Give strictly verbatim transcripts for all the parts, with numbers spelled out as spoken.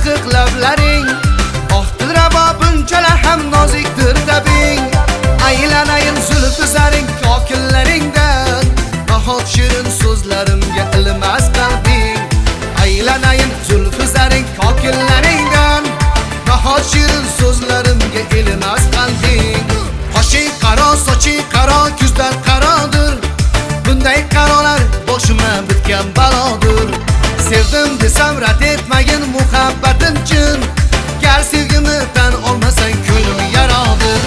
saqiq lablaring, oqdir rabo bunchalar ham nozikdir tabing. Aylanayin zulfi zaring kokillaringdan, nahot shirin so'zlarimga ilmas qalbing. Aylanayin zulfi zaring kokillaringdan, nahot shirin so'zlarimga ilmas qalbing. Qoshing qaro, soching qaro, ko'zlar qarodir. Bunday qarolar boshimga bitgan balodir. Sevdim desam rad etmagin muhabbatim chin. Gar sevgimni tan olmasang ko'nglim yaradir.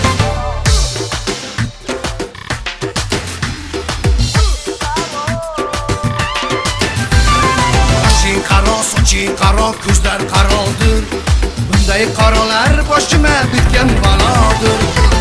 Qoshing qaro, soching qaro, ko'zlar qarodir. Bunday qarolar boshimga bitgan balodir.